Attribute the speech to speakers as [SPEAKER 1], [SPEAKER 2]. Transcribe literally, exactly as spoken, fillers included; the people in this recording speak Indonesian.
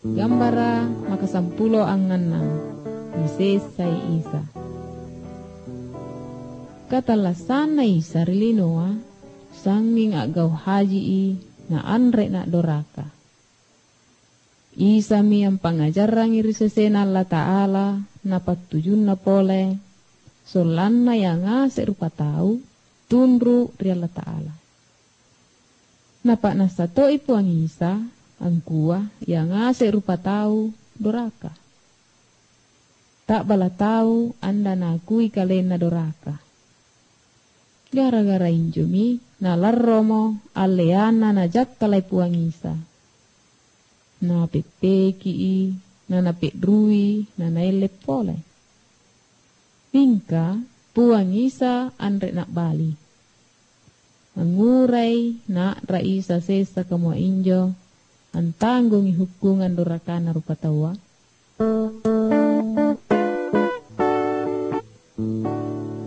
[SPEAKER 1] Gambara makasampulo ang nganang ni Sesay Isa. Katalasan na Isa rilinoa sanging agaw haji i na anre na doraka. Isa mi ang pangajarang irisesena Allah Ta'ala na patujun na pole solan na yang ase rupa tau tunru ri Allah Ta'ala. Napa nasato ipo ang Isa ang kuah yang ase rupa tau doraka. Tak bala tau anda na kui kalena doraka. Gara-gara injumi na larromo aleana na jakkalai puang Isa. Na pepeki i, na napedrui, na naelep pole. Pingka puang Isa andre nak bali. Mengurai na raisa sesa kemo injo antanggung hukungan dorakana rupa tawa.